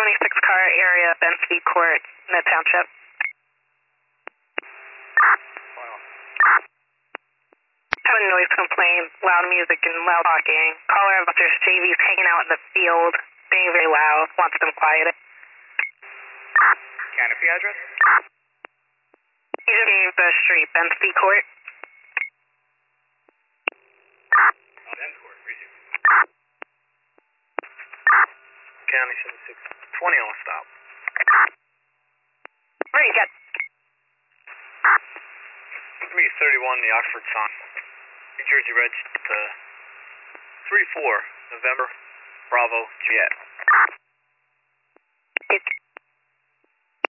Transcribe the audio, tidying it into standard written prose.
26 car area, Bensby Court, Mid Township. Have a noise complaint, loud music and loud talking. Caller of Officers JV's hanging out in the field, being very loud, wants them quieted. Canopy address? He just gave the street, Bensby Court. Ben's Court, receive. County 7620 on stop. Ready, get. Me 31, the Oxford Sun. New Jersey Reg to 34, November, Bravo, Juliet. It's